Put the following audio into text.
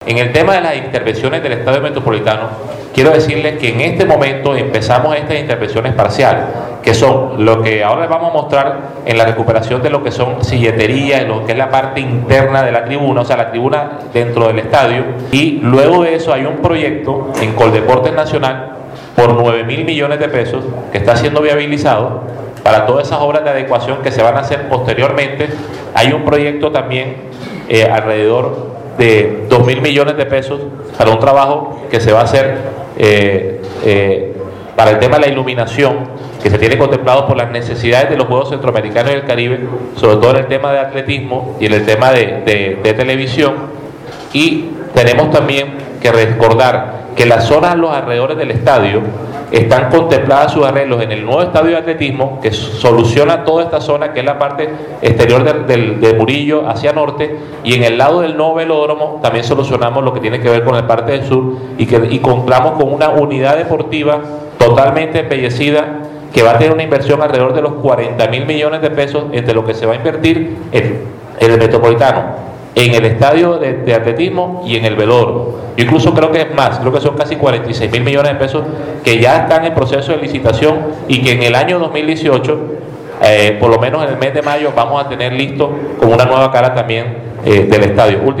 En el tema de las intervenciones del Estadio Metropolitano, quiero decirles que en este momento empezamos estas intervenciones parciales, que son lo que ahora les vamos a mostrar en la recuperación de lo que son silleterías, lo que es la parte interna de la tribuna, o sea, la tribuna dentro del estadio, y luego de eso hay un proyecto en Coldeportes Nacional por 9.000 millones de pesos que está siendo viabilizado para todas esas obras de adecuación que se van a hacer posteriormente. Hay un proyecto también alrededor de 2.000 millones de pesos para un trabajo que se va a hacer para el tema de la iluminación, que se tiene contemplado por las necesidades de los Juegos Centroamericanos y del Caribe, sobre todo en el tema de atletismo y en el tema de televisión. Y tenemos también que recordar que las zonas a los alrededores del estadio están contempladas sus arreglos en el nuevo estadio de atletismo, que soluciona toda esta zona, que es la parte exterior de Murillo hacia norte, y en el lado del nuevo velódromo también solucionamos lo que tiene que ver con la parte del sur, y contamos con una unidad deportiva totalmente embellecida que va a tener una inversión alrededor de los 40.000 millones de pesos entre lo que se va a invertir en el Metropolitano, en el estadio de atletismo y en el velódromo. Yo incluso creo que es más, creo que son casi 46.000 millones de pesos que ya están en proceso de licitación, y que en el año 2018, por lo menos en el mes de mayo, vamos a tener listo con una nueva cara también del estadio.